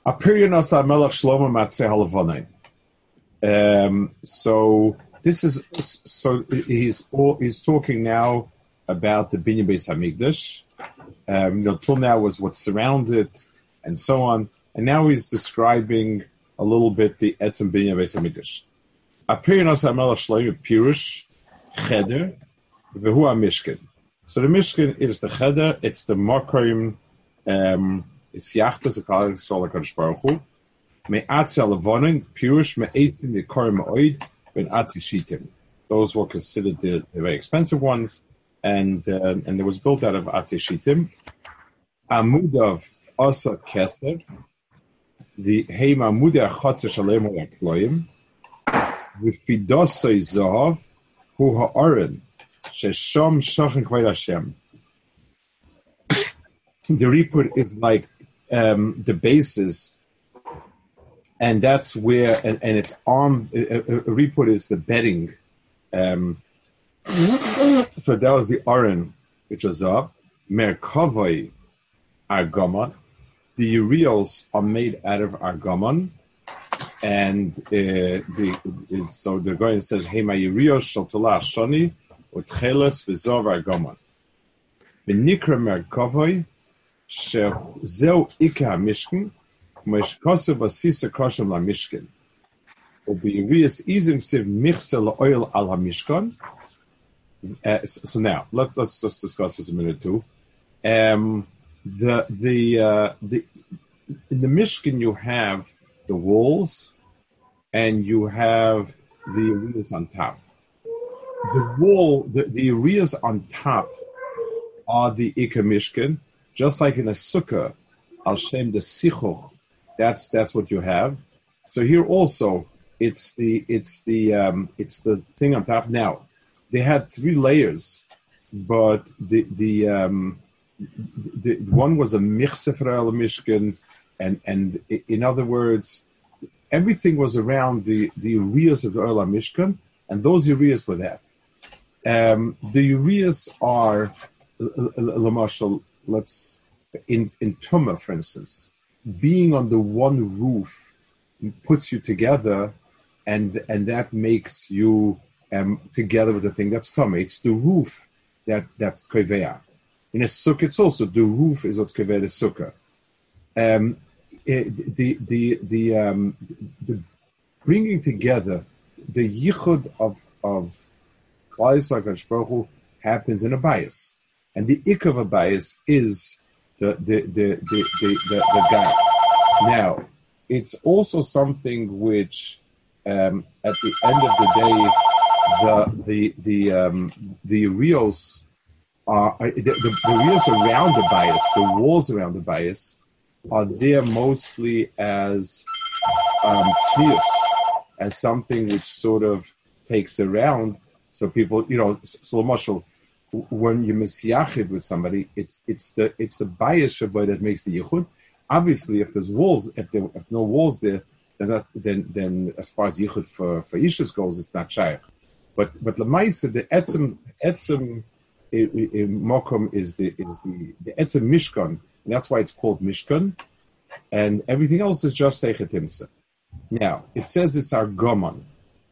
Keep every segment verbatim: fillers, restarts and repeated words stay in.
Apirionos HaMelech Shlomo Matzeh HaLevonin. Um, so this is so he's he's talking now about the Binyan Beis Hamikdash. Um, until now was what surrounded and so on, and now he's describing a little bit the Etzem Binyan Beis Hamikdash. Apirionos HaMelech Shlomo Pirush Cheder V'hu HaMishkan. So the Mishkan is the Cheder. It's the Makom. Um, it's Yachtas a Kal Yisrael HaKadosh Baruch Hu. Me'atzel Levonin, Pirush Me'etzim Yekor Me'oid, Ben Atzi Shitim. Those were considered the, the very expensive ones, and uh, and it was built out of Atzi Shitim. Amudav Asa Kesef, the Heim Amudah Chotzer Shalem Yakloim, V'fidosei Zahav, Hu Ha'aron, Shesham Shachin Kvayt Hashem. The report is like um, the basis. And that's where, and, and it's on, a, a, a report is the bedding. Um, so that was the Aron, which was up. Merkavai Argamon. The ureals are made out of Argamon. And uh, the, it, so the guy says, Hema ureos shaltula shoni, utcheles v'zov Argamon. V'nikra Merkavai, shezeu ika mishkan, Moish Kosev Asisa Kroshim La Mishkan. Obiyurius Izim Siv Michsel Oil Al HaMishkan. So now let's let's just discuss this a minute too. Um, the the uh, the in the Mishkan you have the walls and you have the areas on top. The wall, the, the areas on top are the Ika Mishkan, just like in a sukkah, Al Shem the Sichuch. That's that's what you have. So here also, it's the it's the um, it's the thing on top. Now, they had three layers, but the the, um, the, the one was a michse for el mishkan, and and in other words, everything was around the the areas of the el mishkan, and those areas were that. Um, the areas are, Lamashal, let's in in Tumah, for instance. Being on the one roof puts you together, and and that makes you um, together with the thing that's tummy. It's the roof that that's koveya. In a sukkah, it's also the roof is what koveya the sukkah. Um, it, the the the um, the bringing together the yichud of of Klal Yisrael HaKadosh Baruch Hu happens in a bias, and the ik of a bias is the the the the the, the, the guy. Now, it's also something which, um, at the end of the day, the the the um, the reals are the, the, the reals around the bias, the walls around the bias, are there mostly as um, tznius, as something which sort of takes around. So people, you know, so Mashal, when you misyachid with somebody, it's it's the it's the bias shabbat that makes the yichud. Obviously, if there's walls, if there if no walls there, then that, then then as far as yichud for for ishus goes, it's not shaykh. But but lemaisa the etzem etzem mokom is the is the the etzem mishkan, and that's why it's called mishkan, and everything else is just teichetimsa. Now it says it's argomon.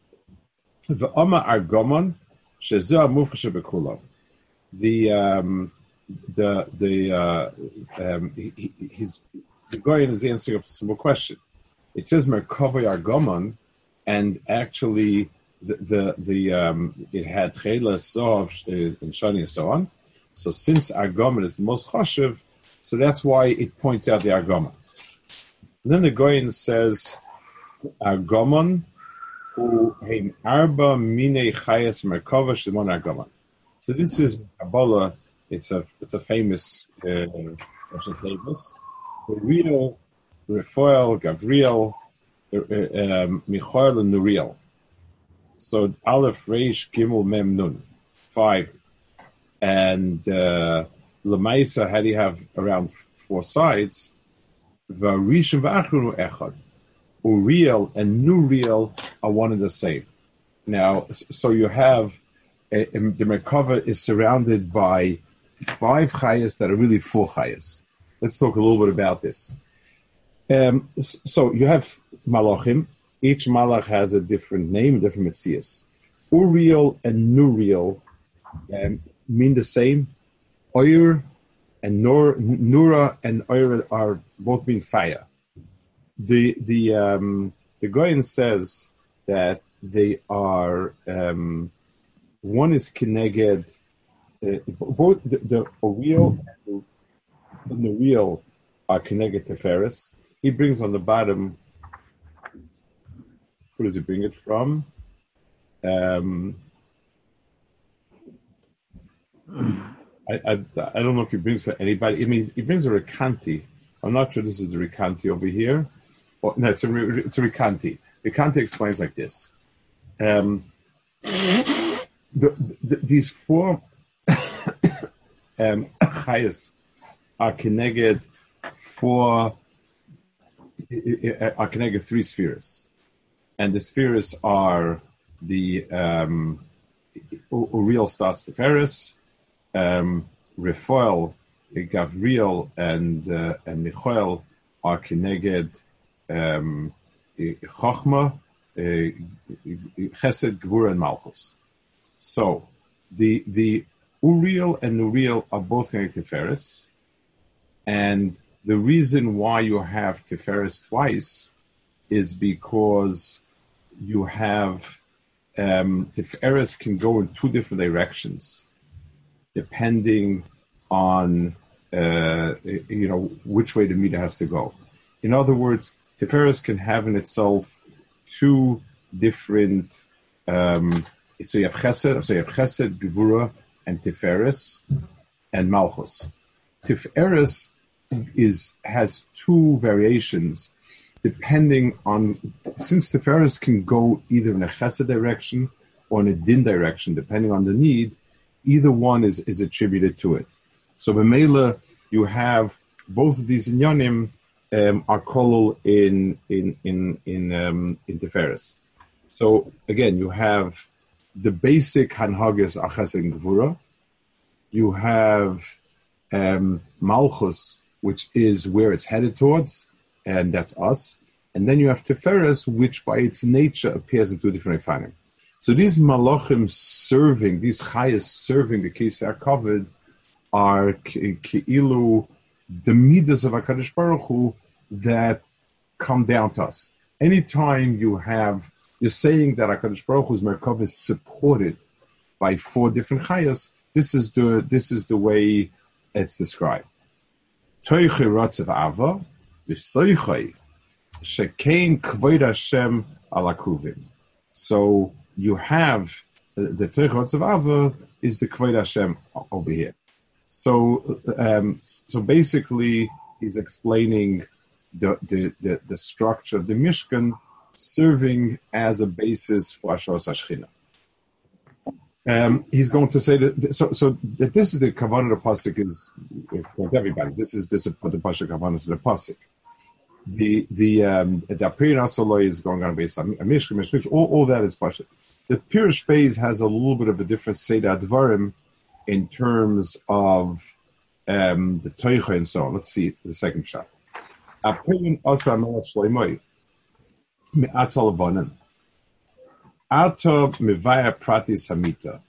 The Oma argomon shezeh mufresh bekulam. The um, the the uh, um, he, he's the guy is answering up to a simple question. It says Merkavai Argomon, and actually the the, the um, it had Chela Sov and Shani and so on. So since Argomon is the most chashiv, so that's why it points out the Argomon. And then the Goyen says Argomon who heim arba mine chayas Merkava shemon Argomon. So this is Kabbalah. It's a it's a famous Russian tables. Uriel, Raphael, Gavriel, uh, um, Michael, and Nuriel. So Aleph, Reish, Gimel, Mem, Nun, five, and uh, Lemaisa. How do you have around four sides? Varish and V'achru Echad. Uriel and Nuriel are one and the same. Now, so you have uh, the Merkava is surrounded by five chayas that are really four chayas. Let's talk a little bit about this. Um, so you have malachim. Each malach has a different name, a different metzias. Uriel and Nuriel um, mean the same. Oyer and Nur, Nura and Oyer are both mean fire. The the um, the Goyen says that they are um, one is keneged. Uh, both the, the Uriel and the Nuriel are keneged Teferes. He brings on the bottom. Where does he bring it from? Um, I, I I don't know if he brings for anybody. I mean, he brings a Rekanti. I'm not sure this is the Rekanti over here. Oh, no, it's a it's a Rekanti. Rekanti explains like this: um, the, the, these four um, chayas are connected for are connected three spheres, and the spheres are the um, Uriel starts the Ferris. Um, Raphael, Gavriel, and uh, and Michael are connected. Um, Chochma, Chesed, Gvura, and Malchus. So the the Uriel and Nuriel are both connected to Tiferes, and the reason why you have Tiferes twice is because you have um, Tiferes can go in two different directions, depending on uh, you know which way the meter has to go. In other words, Tiferes can have in itself two different. Um, so you have Chesed, so you have Chesed, Gevura, and Tiferes, and Malchus. Tiferes is has two variations, depending on since Tiferes can go either in a Chesed direction or in a Din direction, depending on the need. Either one is, is attributed to it. So B'meila, you have both of these inyanim um, are kolul in in in in um, in Tiferes. So again, you have the basic hanhagas achas and gevura. You have um, Malchus, which is where it's headed towards, and that's us. And then you have Tiferes, which by its nature appears in two different efanim. So these malachim serving, these chayas serving the case are covered, are keilu the midas of HaKadosh Baruch Hu that come down to us. Anytime you have, you're saying that HaKadosh Baruch Hu's merkava is supported by four different chayas, this is the this is the way it's described. Toiche rotzev ava, v'soichai, shekein kvoid Hashem ala kruvim. So you have uh, the Teichot of Ava is the Kvod Hashem over here. So, um, so basically, he's explaining the, the the the structure of the Mishkan, serving as a basis for Asheros Hashchina. Um, he's going to say that so so that this is the kavanah of the pasuk is with everybody. This is this is the pasuk kavanah of the pasuk. The the um, the Apir Asaloi is going on based on a Mishkan, Mishkan, all, all that is pasuk. The Pirush Beis has a little bit of a different Seder Advarim in terms of um, the Toicha and so on. Let's see the second shot. Apir Asa Melech Shleimoi Me'atzal Avanan Ato Mevaya Pratis Hamita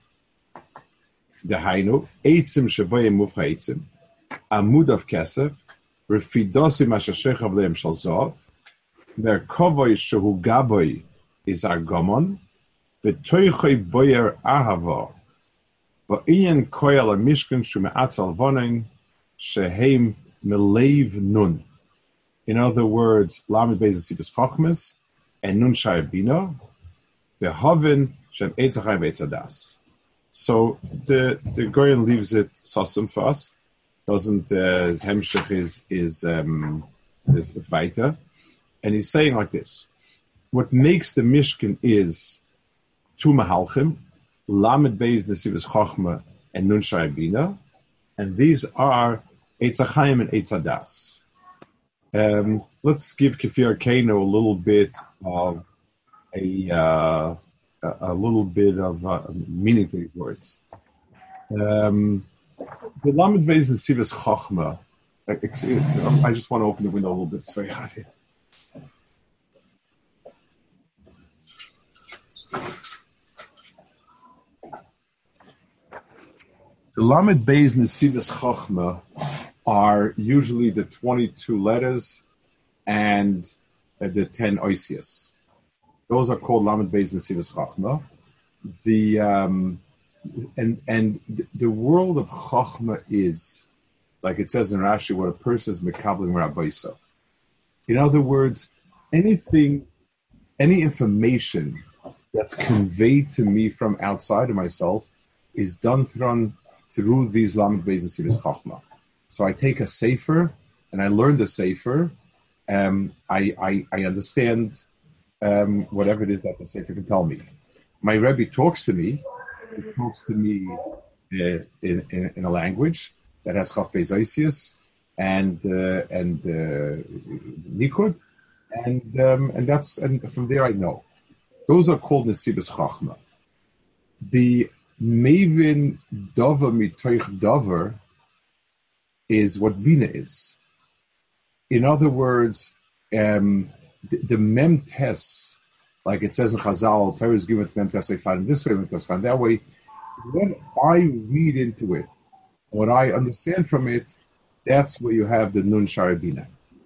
Dehainu Eitzim Sheboyim Mufcha Eitzim Amud of Kesef Refidosim Ashashechav Leim Shalzov Merkovoi Shehu Gaboi is Argomon V'toichoi boyer ahava, v'inyan koyal mishkan shume'atzal vonin sheheim meleiv nun. In other words, lamed beis sibes chachmas and nun shai bina, v'havin shem eitzachai ve'etzadas. So the the Goyen leaves it sasum for us. Doesn't uh, his hemshech is is um, is weiter, and he's saying like this: what makes the Mishkan is two mahalchim, lamed beis nesivas chachma and nun shai bina, and these are eitzachayim and eitzadas. Um, let's give Kefir Kano a little bit of a uh, a, a little bit of uh, meaning to these words. Um, the lamed beis nesivas chachma. I, I just want to open the window a little bit. It's very hot here. The Lamed Beis Nesivos Chachma are usually the twenty-two letters and uh, the ten oisias. Those are called Lamed Beis Nesivos Chachma. The um, and and the world of Chachma is, like it says in Rashi, what a person is mekabling rabbaisa. In other words, anything, any information that's conveyed to me from outside of myself is done through through these Lamed Beis Nesivos Chachma. So I take a sefer and I learn the sefer. Um, I, I I understand um, whatever it is that the sefer can tell me. My Rebbe talks to me. He talks to me uh, in, in in a language that has Chaf Beis Oisius and uh, and uh, Nikud, and um, and that's and from there I know. Those are called Nesivos Chachma. The Mevin Dover Mitoich Dover is what Bina is. In other words, um, the, the Mem Tes, like it says in Chazal, Torah is given to Mem Tes, I find this way, Mem Tes, find that way. What I read into it, what I understand from it, that's where you have the Nun Shara Bina.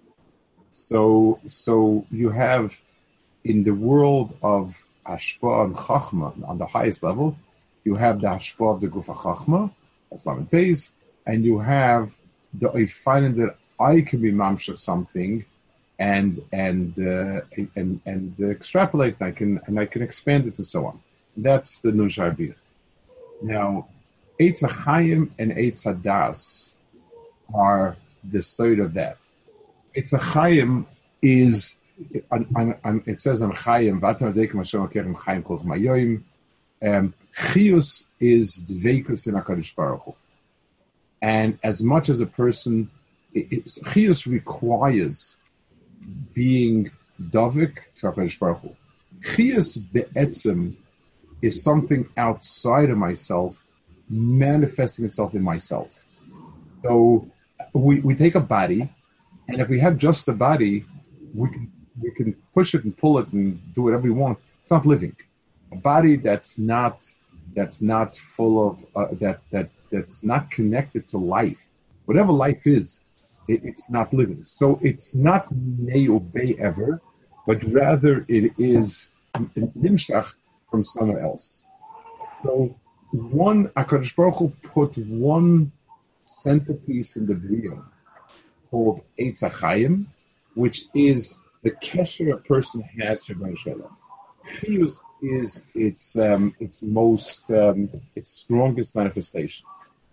So, so you have in the world of Ashpa and Chachma on the highest level, you have the Hashpah of the Gufa Chachma, that's Lamed Beis, and you have the I find that I can be mamshach something, and and uh, and and uh, extrapolate, and I can and I can expand it and so on. That's the Nun Shara Bina. Now, Eitz HaChaim and Eitz HaDas are the side of that. Eitz HaChaim is on, on, on, it says on Chaim, Vatam Adekim Hashem Akerem Chaim Kol Chamayim. Um, Chiyus is dveikus in HaKadosh Baruch Hu. And as much as a person, it, it, Chiyus requires being Davik to HaKadosh Baruch Hu. Chiyus be'etzem is something outside of myself, manifesting itself in myself. So we, we take a body, and if we have just the body, we can we can push it and pull it and do whatever we want. It's not living. A body that's not that's not full of uh, that that that's not connected to life, whatever life is, it, it's not living. So it's not nay obey ever, but rather it is nimshach from somewhere else. So one HaKadosh Baruch Hu put one centerpiece in the Bria called Eitz HaChaim, which is the kesher a person has to Rebbeinu Shalom. Chiyus is its um, its most um, its strongest manifestation.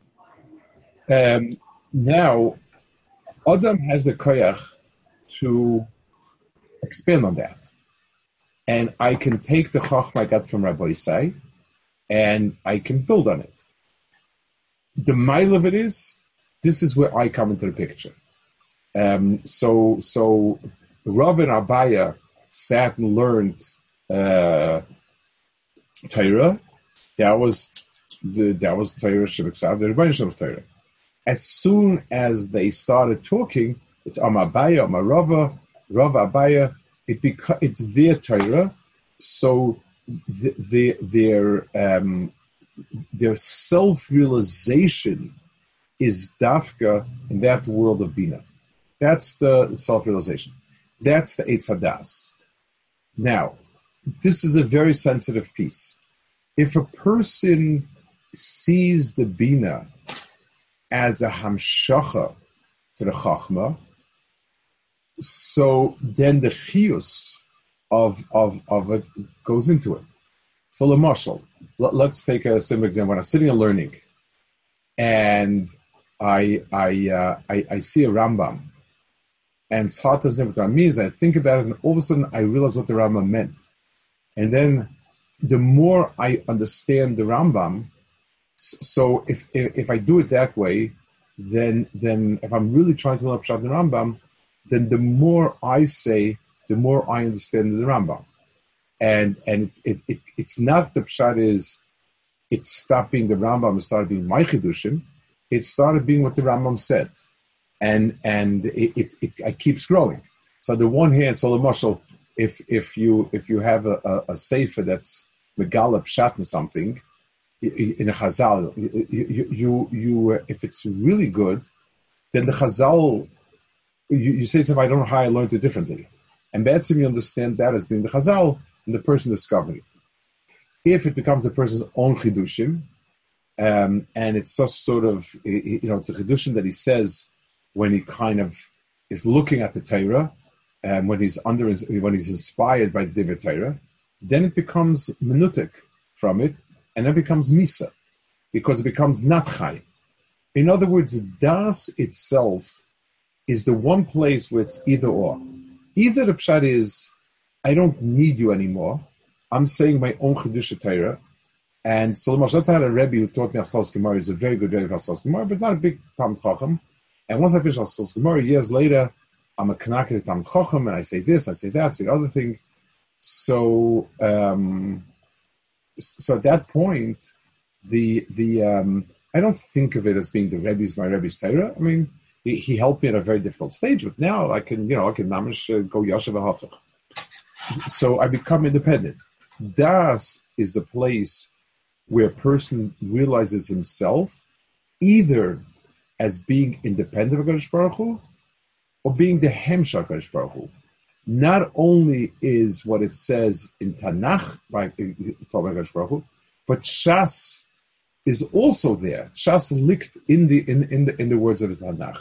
Um, now, Adam has the koyach to expand on that, and I can take the chachma I got from Rabbi Isai, and I can build on it. The mile of it is, this is where I come into the picture. Um, so, so Rav and Abaya sat and learned uh, Torah. That was the that was Torah Shebeksav, the Rebbeinu Shalom's Torah. As soon as they started talking, it's Am Abaya, Am Rava, Rav Abaya. It beca- it's their Torah. So the, the, their um, their self-realization is dafka in that world of Bina. That's the self-realization. That's the Eitz HaDas. Now, this is a very sensitive piece. If a person sees the Bina as a hamshacha to the Chachma, so then the chiyus of, of, of it goes into it. So, Lamashal, let's take a simple example. When I'm sitting and learning, and I I, uh, I I see a Rambam, and it's hard to say what that means. I think about it, and all of a sudden I realize what the Rambam meant. And then the more I understand the Rambam, so if if, if I do it that way, then then if I'm really trying to learn Pshat the Rambam, then the more I say, the more I understand the Rambam. And and it, it it's not the Pshat is, it stopped being the Rambam and started being my Chidushim. It started being what the Rambam said. And and it, it, it, it keeps growing. So on the one hand, so the marshal, if if you if you have a, a, a sefer that's megalep shat in something in a chazal, you you, you you if it's really good, then the chazal you, you say to them, I don't know how I learned it differently, and be'etzim you understand that as being the chazal and the person discovered it. If it becomes the person's own chidushim, um, and it's just sort of you know it's a chidushim that he says when he kind of is looking at the Torah. And when he's under, when he's inspired by the Divrei Torah, then it becomes menutek from it, and then becomes misa, because it becomes not chai. In other words, das itself is the one place where it's either or. Either the pshat is, I don't need you anymore. I'm saying my own chedusha Torah, and so that's how a Rebbe who taught me Aschos Gemara is a very good Rebbe of Aschos Gemara, but not a big Talmid Chacham. And once I finish Aschos Gemara, years later, I'm a Kanakir Talmid Chacham, and I say this, I say that, I say the other thing. So, um, so at that point, the the um, I don't think of it as being the Rebbe's my Rebbe's Torah. I mean, he, he helped me at a very difficult stage, but now I can, you know, I can mamish uh, go yashav hafach. So I become independent. Das is the place where a person realizes himself either as being independent of HaKadosh Baruch Hu, or being the Hemshach HaKadosh Baruch Hu. Not only is what it says in Tanakh by HaKadosh Baruch Hu, but Shas is also there. Shas licked in the in, in the in the words of the Tanakh,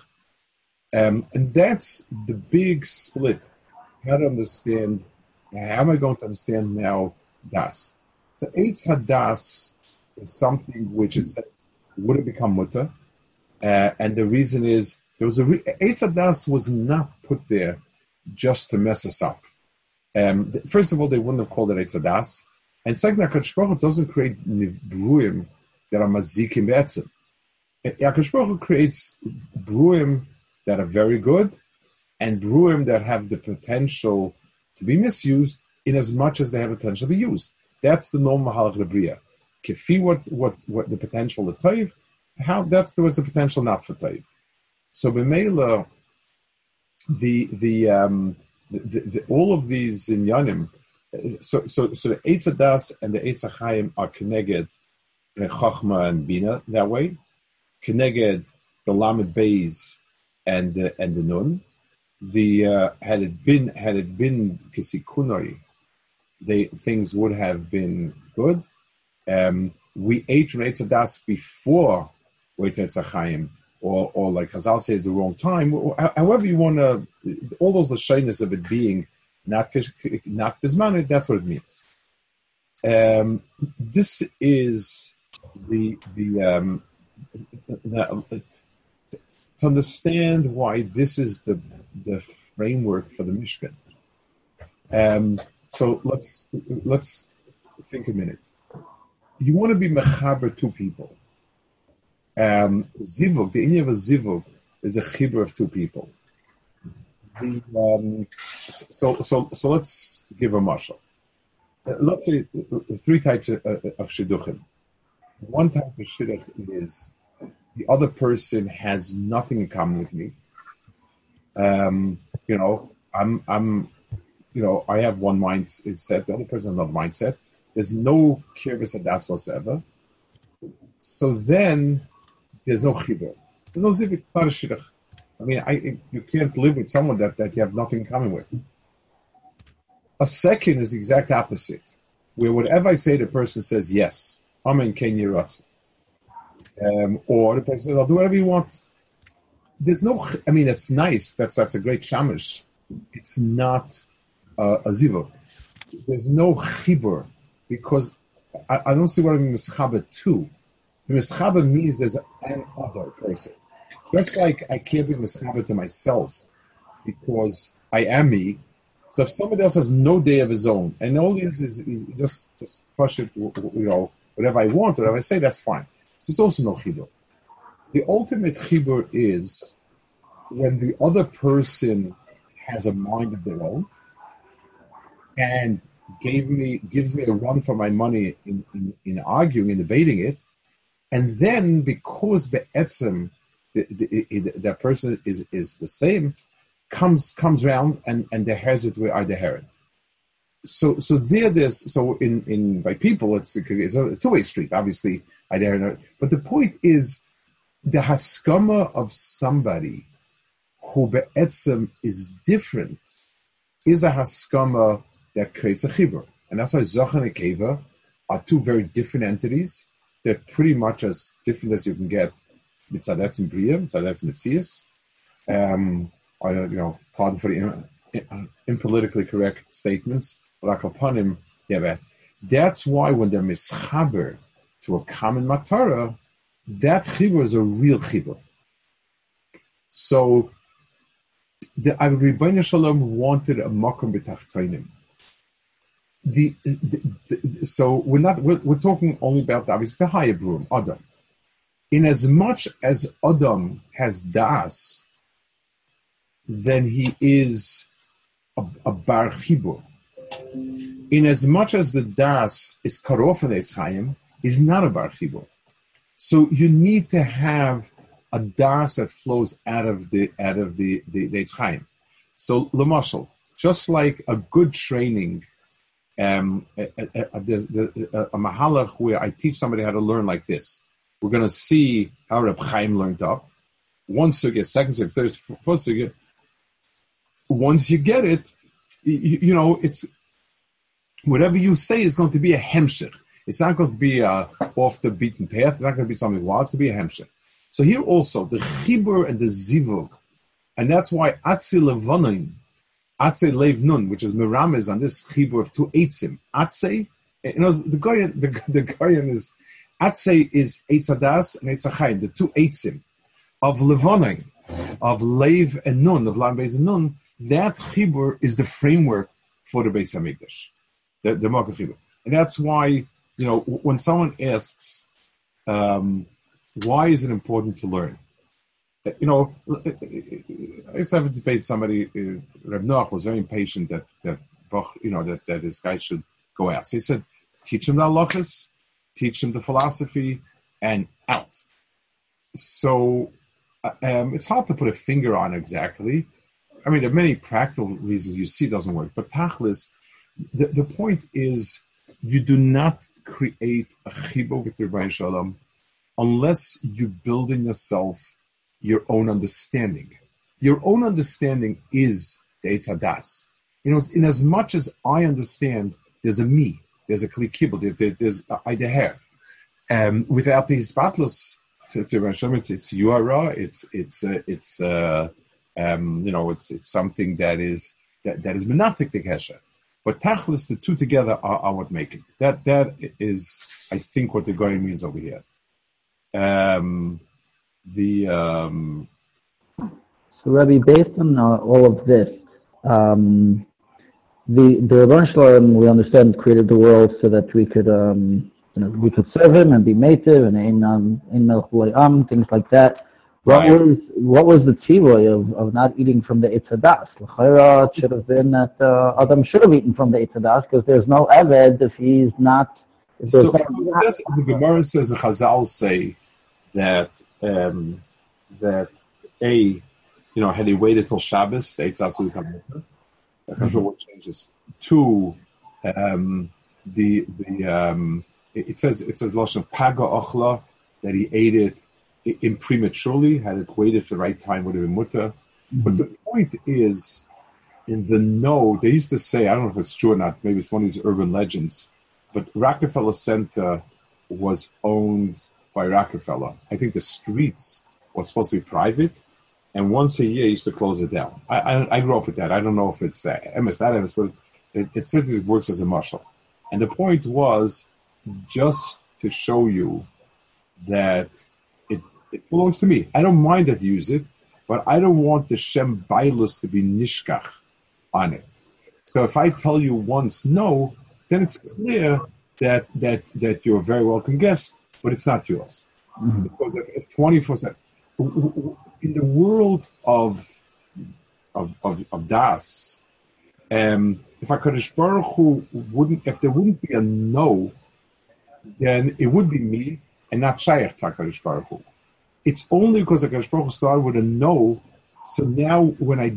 um, and that's the big split. How to understand? How am I going to understand now Das? The Eitz Hadas is something which it says would have become mutter, uh, and the reason is. There was a re- Eitz Hadas was not put there just to mess us up. Um, th- first of all, they wouldn't have called it Eitz Hadas, and second, HaKadosh Baruch Hu doesn't create bruim that are mazikim be'etzim. HaKadosh Baruch Hu creates bruim that are very good, and bruim that have the potential to be misused in as much as they have the potential to be used. That's the normal halach lebriya. Kifi what what what the potential of toiv, how that's the what's the potential not for toiv. So b'meila, the the um the, the, all of these inyanim, so so so the Eitz Hadas and the Eitz HaChaim are connected, uh, Chachma and Bina that way, connected the Lamed Beis and the and the Nun. The uh, had it been had it been Kisikunoi, they things would have been good. Um, we ate from Eitz Hadas before we ate Eitz HaChaim. Or, or like Chazal says, the wrong time. However you want to, all those lashonos of it being not not bismanit, that's what it means. Um, this is the the, um, the to understand why this is the the framework for the Mishkan. Um, so let's let's think a minute. You want to be mechaber two people. Um, zivug, the inyan of a zivug is a chibur of two people. The, um, so, so, so let's give a mashal. Uh, let's say uh, three types of, uh, of shidduchim. One type of shidduch is the other person has nothing in common with me. Um, you know, I'm, I'm, you know, I have one mindset, the other person has another mindset. There's no kirbus at that whatsoever. So then. There's no chibur. There's no zivik, not a shidduch. I mean, I, you can't live with someone that, that you have nothing in common with. A second is the exact opposite, where whatever I say, the person says yes. Amen, ken yiratz. Um, or the person says, I'll do whatever you want. There's no, I mean, it's nice. That's that's a great shamish. It's not uh, a zivuk. There's no chibur, because I, I don't see what I'm mischaber to. The mischaber means there's an other person. Just like I can't be mischaber to myself because I am me. So if somebody else has no day of his own, and all he is is, is just just push it, you know, whatever I want, whatever I say, that's fine. So it's also no chibur. The ultimate chibur is when the other person has a mind of their own and gave me gives me a run for my money in, in, in arguing and debating it. And then, because be'etzem, the, the, the, that person is, is the same, comes comes round and, and the hezit are the herod. So so there there's so in, in by people it's it's a two way street obviously I dare but the point is the haskama of somebody who be'etzem is different is a haskama that creates a chibur, and that's why Zoch and Nekeva are two very different entities. They're pretty much as different as you can get. Mitzadetz and Bria, Mitzadetz and Metzias. Um, or, you know, pardon for the in, in, impolitically correct statements. Like upon him, yeah, that's why when they're mischaber to a common matara, that chibur is a real chibur. So the Rebbeinu Shalom wanted a makom b'tachtonim. The, the, the so we're not we're, we're talking only about obviously the higher broom Adam. In as much as Adam has das, then he is a, a bar chibur. In as much as the das is cut off in Eitz Chaim, is not a bar chibur. So you need to have a das that flows out of the out of the the, the Eitz Chaim. So l'mashal, just like a good training. Um, a, a, a, a, a mahalach where I teach somebody how to learn like this. We're going to see how Reb Chaim learned up. One sugya, second sugya, third, fourth sugya. Once you get it, you, you know, it's whatever you say is going to be a hemshech. It's not going to be a off the beaten path. It's not going to be something wild. It's going to be a hemshech. So here also, the chibur and the zivug, and that's why atzi levanim, Atze Leiv Nun, which is Miramis on this chibur of two eitzim. Atze, you know, the Goyen, the, the Goyen is, Atze is Eitzadas and Eitzachayim, the two eitzim of Levonin, of Leiv and Nun, of Lam Beis and Nun. That chibur is the framework for the Beis Hamikdash, the, the Makkah chibur. And that's why, you know, when someone asks, um, why is it important to learn? You know, I used to have a debate with somebody, uh, Reb Noach was very impatient that, that you know, that, that this guy should go out. So he said, teach him the halachas, teach him the philosophy, and out. So um, it's hard to put a finger on exactly. I mean, there are many practical reasons you see it doesn't work. But tachlis, the, the point is, you do not create a chibur with your Rebbeinu Shalom unless you build in yourself your own understanding. Your own understanding is the Eitz Hadas. You know, it's in as much as I understand, there's a me, there's a Kli Kibbutz, there's, there, there's a Eideher. Um, without the Hispatlus, to, to Hashem, it's, it's Yuara, it's, it's, uh, it's, uh, um, you know, it's, it's something that is, that, that is Menatik the Kesha. But Tachlis, the two together are, are what make it. That, that is, I think, what the Goyen means over here. Um, The um... so Rabbi, based on uh, all of this, um, the the Rebbeinu Shalom, we understand, created the world so that we could um, you know we could serve him and be native and in um in am things like that. What right. was what was the tzivoy of, of not eating from the Eitz Hadas? L'chayra, it should have been that uh, Adam should have eaten from the Eitz Hadas because there's no eved if he's not. If so no, says, the Gemara says, the Chazal say that um, that a you know had he waited till Shabbos, the Eitz Hadas would come over. Because what changes. Two, um, the the um, it, it says it says Lashon Paga Ochla, that he ate it imprematurely, had it waited for the right time would have been mutter. Mm-hmm. But the point is, in the no, they used to say, I don't know if it's true or not, maybe it's one of these urban legends, but Rockefeller Center was owned by Rockefeller. I think the streets were supposed to be private, and once a year used to close it down. I I, I grew up with that. I don't know if it's uh, M S, not M S, but it, it certainly works as a marshal. And the point was just to show you that it, it belongs to me. I don't mind that you use it, but I don't want the Shem Bailus to be nishkach on it. So if I tell you once no, then it's clear that that that you're a very welcome guest, but it's not yours. Mm-hmm. Because if, if twenty-four seven, in the world of of of, of das, um, if HaKadosh Baruch Hu wouldn't, if there wouldn't be a no, then it would be me and not Shayach to HaKadosh Baruch Hu. It's only because HaKadosh Baruch Hu started with a no, so now when I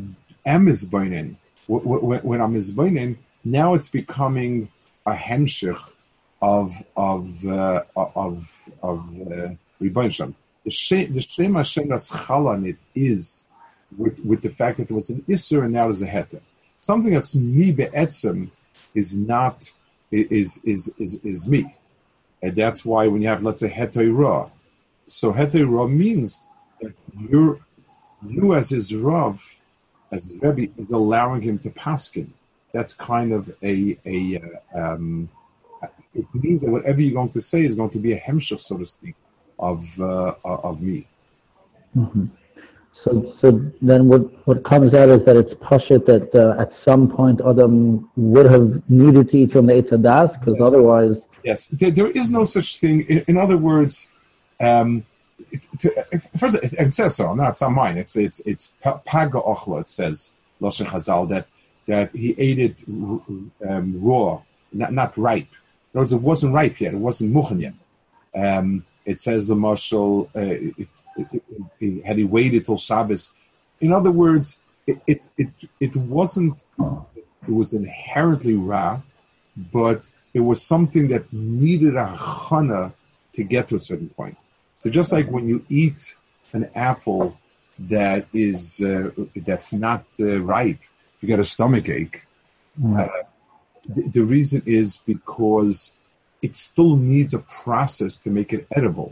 am mizbeinen, when I'm mizbeinen, now it's becoming a hemshich of of uh, of of uh, Rebbein Shem. The Shem, the Shem Hashem that's chal on it is with with the fact that it was an isur and now there's a heter. Something that's me be'etzem is not is is is is me, and that's why when you have, let's say, heter ra, so heter ra means that you're you as his rav, as his rebbe, is allowing him to paskin. That's kind of a a uh, um, it means that whatever you're going to say is going to be a hemshech, so to speak, of uh, of me. Mm-hmm. So, so then what, what comes out is that it's pashut that uh, at some point Adam would have needed to eat from the Eitz Hadas, because yes. otherwise... Yes, there, there is no such thing. In, in other words, um, it, to, if, first it, it says so. No, it's not mine. It's it's it's paga ochla. It says Lashon Chazal that that he ate it um, raw, not not ripe. In other words, it wasn't ripe yet. It wasn't muchen yet. Um, it says the marshal. Uh, it, It, it, it, had he waited till Shabbos, in other words, it it it, it wasn't. It was inherently raw, but it was something that needed a chana to get to a certain point. So just like when you eat an apple that is uh, that's not uh, ripe, you get a stomach ache. Mm. Uh, the, the reason is because it still needs a process to make it edible.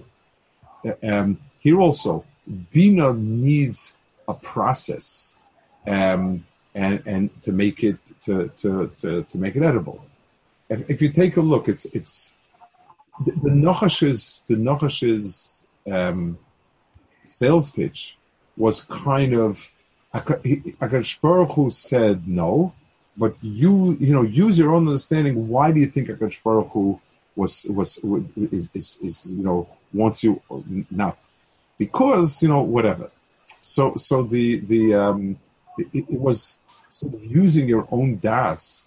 Um, Here also, Bina needs a process, um, and and to make it to to to, to make it edible. If, if you take a look, it's it's the, the Nochash's the Nochash's um, sales pitch was kind of Akadosh Baruch Hu said no, but you you know use your own understanding. Why do you think Akadosh Baruch Hu was was is, is is you know wants you not? Because, you know, whatever. So so the the um it, it was sort of using your own das,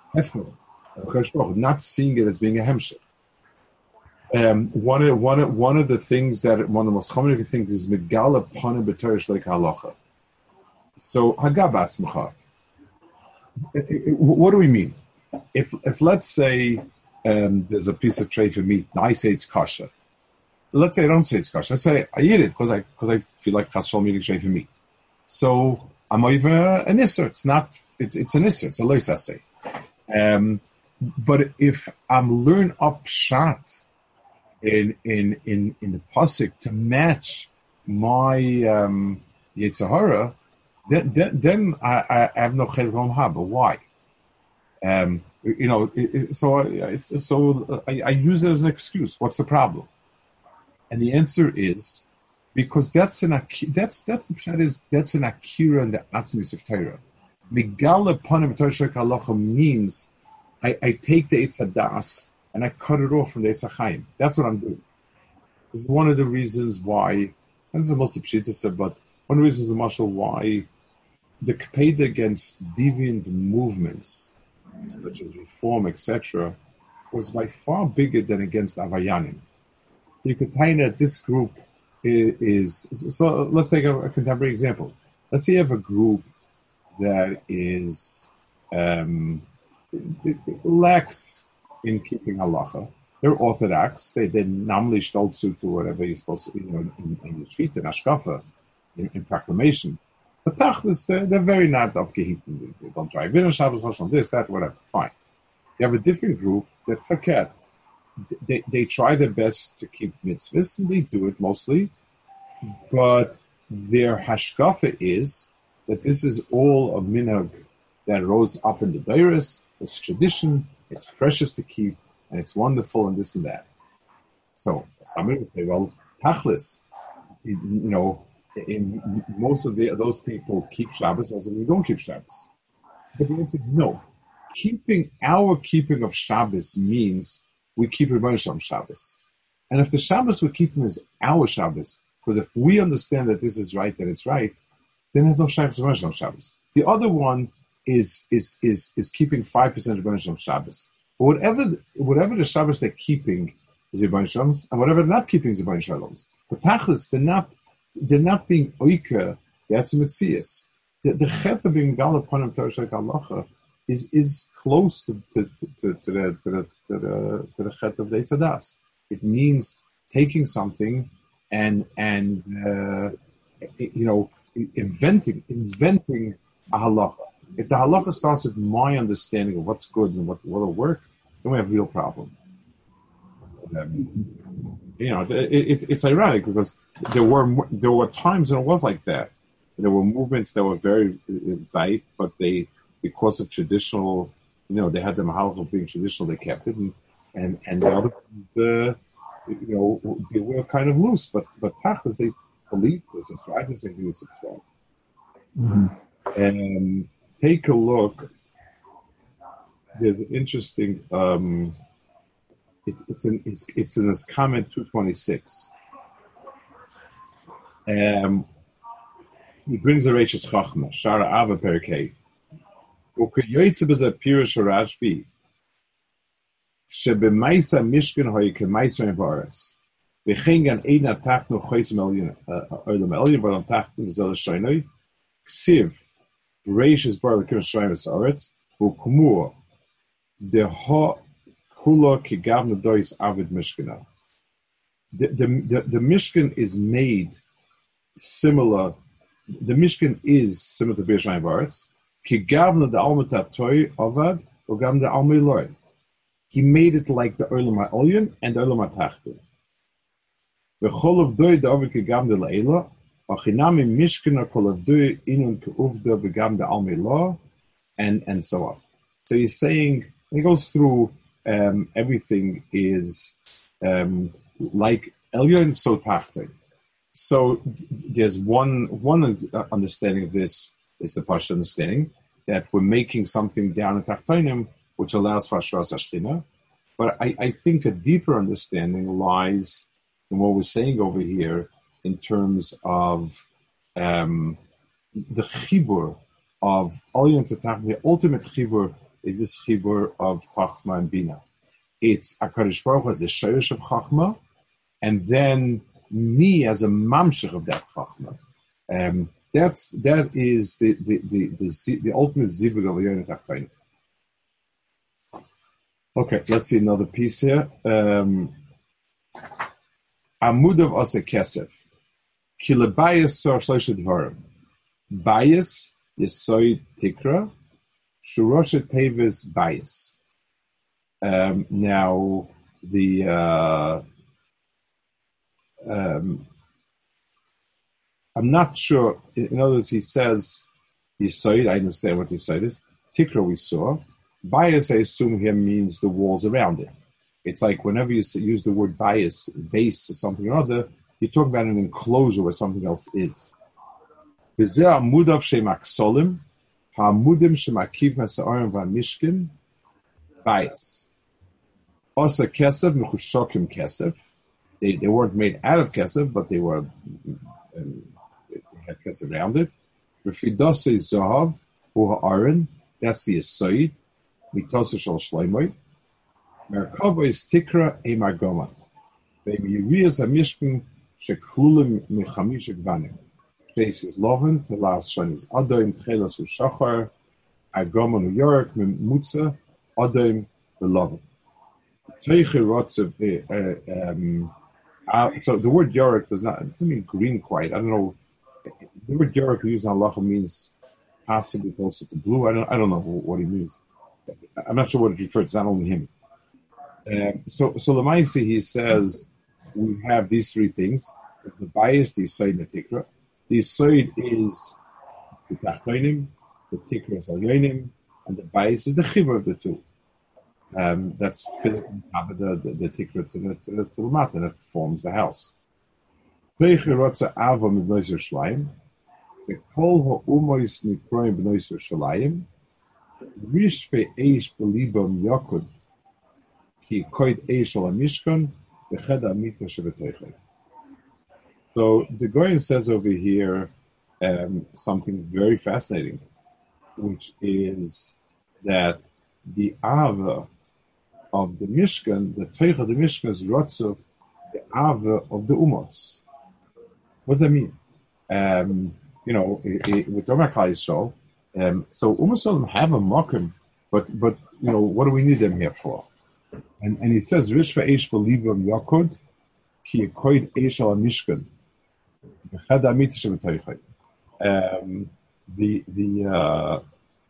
not seeing it as being a hemshech. Um one of one of one of the things that one of the most common things is megala panim b'torish like halacha. So hagabatz mecha. What do we mean? If if let's say um, there's a piece of tray for meat, and I say it's kosher. Let's say I don't say it's kosher. Let's say I eat it because I because I feel like chasol meaning tray for meat. So I'm over an isser. It's not. It's it's an isser. It's a lois assay. Um, but if I'm learn up shot in in in in the pasuk to match my um, Yetzer Hara, then then, then I, I have no chel from haba. Why? Um, you know. It, it, so I, so I, I use it as an excuse. What's the problem? And the answer is because that's an that's that's that is that's an akira in the atzmis of Torah. Migala panim Torah halacha means I, I take the Eitz Hadas and I cut it off from the Eitz Chaim. That's what I'm doing. This is one of the reasons why. This is the most pshitisa, but one of the reasons, the marshal, why the kapeda against deviant movements such as reform, et cetera, was by far bigger than against Avayanim. You could find that this group is, is so let's take a, a contemporary example. Let's say you have a group that is um, lax in keeping halacha. They're orthodox. They they namely stolzut or whatever you're supposed to, you know, in, in the sheet, in ashkafa, in, in proclamation. But tachlis, they're, they're very not upgehitten. They don't drive in on Shabbos, Chashon, this, that, whatever. Fine. You have a different group that forget. They they try their best to keep mitzvahs, and they do it mostly, but their hashkafa is that this is all a minhag that rose up in the Deiros. It's tradition, it's precious to keep, and it's wonderful, and this and that. So somebody would say, well, tachlis, you know, in most of the, those people keep Shabbos, also we don't keep Shabbos. But the answer is no. Keeping our keeping of Shabbos means we keep Rebbeinu Shalom Shabbos. And if the Shabbos we're keeping is our Shabbos, because if we understand that this is right, that it's right, then there's no Shabbos Rebbeinu Shalom Shabbos. The other one is is is is keeping five percent of Rebbeinu Shalom Shabbos. But whatever whatever the Shabbos they're keeping is Rebbeinu Shalom's, and whatever they're not keeping is Rebbeinu Shalom's. But tachlis, they're not they're not being oika, that's a mitzias. the, the chet of being gal upon him Torah halacha is is close to to, to, to the to the to the to the chet of the Eitzadas. It means taking something and and uh, you know inventing inventing a halacha. If the halacha starts with my understanding of what's good and what will work, then we have a real problem. Um, you know, it, it, it's ironic because there were there were times when it was like that. There were movements that were very tight, but they, because of traditional, you know, they had the mahal of being traditional, they kept it, and and, and the other, the, you know, they were kind of loose, but but tachlis they believed this is right, this is right. Mm-hmm. And take a look. There's an interesting. Um, it, it's in it's, it's in this comment two twenty-six. Um. He brings a Reishis Chachma, Shara Ava Perkei. Ukeyoytze b'zeh Pirush Rashbi, shebemaisa Mishkan hoye kemaisa v'aretz, v'chein gan ein atachnu choytzim elyon olam elyon v'olam tachnu v'zel shaynoi, ksiv Reishis bar l'kim shayim v'aretz, v'kumur deha kula kigavnu dois avid Mishkana. The the the the Mishkan is made similar. The Mishkan is similar to Birshayim Baretz. Ki gavna the almatat toy avad or gavna the almei loy. He made it like the Olam HaElyon and the Olam HaTachton. V'chol of doy the ovid ki gavna le'ela, achinami Mishkan kol of doy inun ki uvda v'gavna the almei lo, and and so on. So he's saying he goes through um, everything is um, like Elyon so Tachton. So there's one one understanding of this is the Pashto understanding that we're making something down in Tachtonim which allows for Hashras Hashchina. But I, I think a deeper understanding lies in what we're saying over here in terms of um, the chibur of Elyon to Tachton. The ultimate chibur is this chibur of Chachma and Bina. It's HaKadosh Baruch Hu as the Shayrish of Chachma, and then me as a mamshech of that chachma. Um, that's that is the the the the, the ultimate zivug of Elyon Tachtonim. Okay, let's see another piece here. Um, Amudav asa kesef. Ki lebayis sor shloisha dvarim. Bayis yesoid tikra. Shurosha tevis bayis. Um, now the. Uh, Um, I'm not sure. In other words, he says, Yisoid, I understand what Yisoid is. Tikra we saw. Bias, I assume here means the walls around it. It's like whenever you use the word bias, base, or something or other, you're talking about an enclosure where something else is. V'zeh amudav shemaksolim, ha'amudim shemakiv masa'arim v'amishkin, bias. Osa kesef, mechushokim kesef. They, they weren't made out of kesef, but they were um, they had kesef around it. Refidase zahav hu ha'aron, that's the asoid. Mitose shel shleimoy. Merkava is tikra e margoma. Ve'miyuriyas hamishkan sheklulim mechamish gvanim. Sheis is loven to last shanis adoim tchelas u'shachar agoma New York mutza adoim ve'loven. Teiche rotzev um. Uh, so the word Yorek does not it doesn't mean green quite. I don't know. The word Yorek used in halacha means possibly closer to blue. I don't. I don't know what he means. I'm not sure what it refers. It's not only him. Uh, so so the Lamaisi, he says we have these three things: the bias, the Yisoid, and the Tikra. The Yisoid is the Tachtonim, the Tikra is Elyonim, and the bias is the Chibur of the two. Um, that's physically the the, the tikra to the to the, to the mat, and it forms the house. The kol ha'umois nikroim b'nois Yerushalayim, rish ve'eish b'libam yakud ki koid eish al hamishkan v'ched ha'mita shebeteichei. So the Goyen says over here um, something very fascinating, which is that the ava of the Mishkan, the Teich of the Mishkan is Rotzav, the Ava of the Umos. What does that mean? Um, you know, i- i- with Domer Klal Yisrael. Um, so Umm have a mokum, but but you know, what do we need them here for? And and he says, Rishva Eish Belibam Yakud, Ki Yekoid Eish Al Mishkan, Bechad Amit Shem Toichai. Um, the the uh,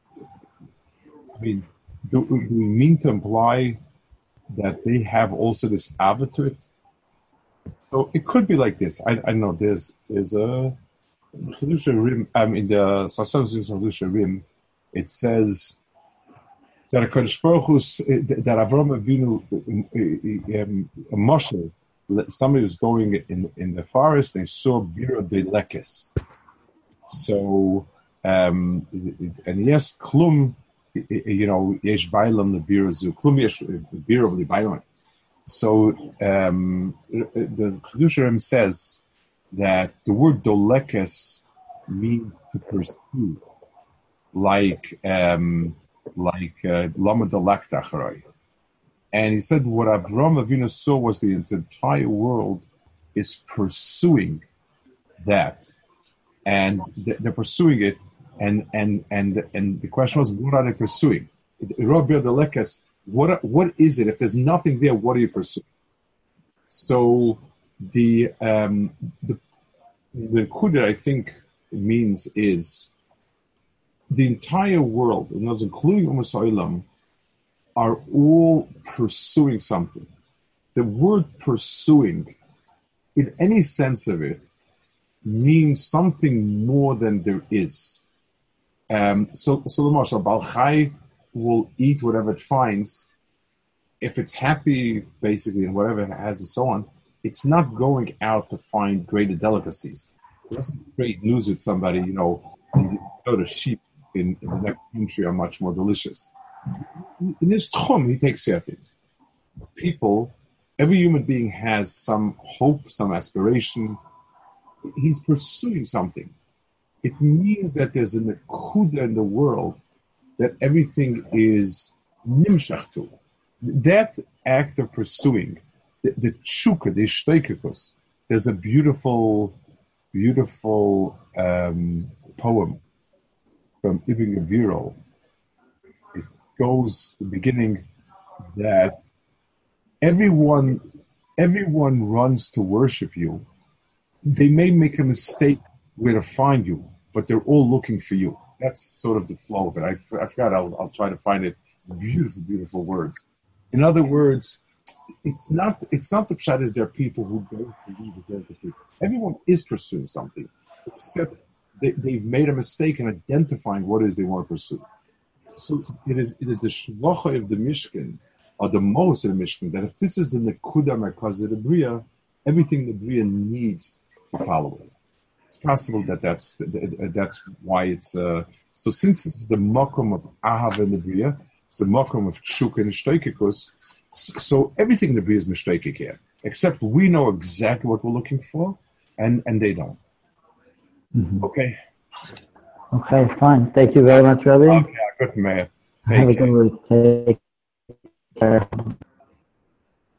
I mean, do, do we mean to imply that they have also this ava to it? So it could be like this. I, I don't know. There's there's a Chidusha Rim. Um, in the Sasam Chidusha Rim, it says that a Kodesh Baruch Hu, that Avram Avinu, um, a Moshe, somebody was going in in the forest. They saw Bira de Lekes. So um, and yes, Klum. You know, yesh bailam the bira zu klum yesh bira the bailam. So um, the Chidusha says that the word dolekes means to pursue, like um, like lama dalaktacharoi. And he said what Avram Avinu saw was the entire world is pursuing that, and they're pursuing it. And and and and the question was, what are they pursuing? What what is it? If there's nothing there, what are you pursuing? So the um, the the kudah, I think, means is the entire world, and those including Umas Olam, are all pursuing something. The word pursuing, in any sense of it, means something more than there is. Um, so, so the Moshe Baal Chai will eat whatever it finds. If it's happy, basically, and whatever it has and so on, it's not going out to find greater delicacies. It doesn't create news with somebody, you know, and you know the sheep in, in the next country are much more delicious. In his tchum, he takes care of things. People, every human being has some hope, some aspiration. He's pursuing something. It means that there's a nekuda in the world that everything is nimshach to. That act of pursuing, the, the tshuka, the shteikekus, there's a beautiful, beautiful um, poem from Ibn Gaviro. It goes the beginning that everyone, everyone runs to worship you. They may make a mistake where to find you, but they're all looking for you. That's sort of the flow of it. I, I forgot. I'll, I'll try to find it. Beautiful, beautiful words. In other words, it's not it's not the pshat is there are people who don't believe that they're pursuing. Everyone is pursuing something, except they, they've made a mistake in identifying what it is they want to pursue. So it is it is the shvacha of the Mishkan, or the most of the Mishkan, that if this is the nekuda merkaz of the bria, everything the bria needs to follow it. It's possible that that's that's why it's uh, so. Since it's the makom of ahav and the bria, it's the makom of tshuka and shteikekus. So everything in the bria is mishteikik here, except we know exactly what we're looking for, and and they don't. Mm-hmm. Okay. Okay, fine. Thank you very much, Rabbi. Okay, good man. Have a good one. Take care.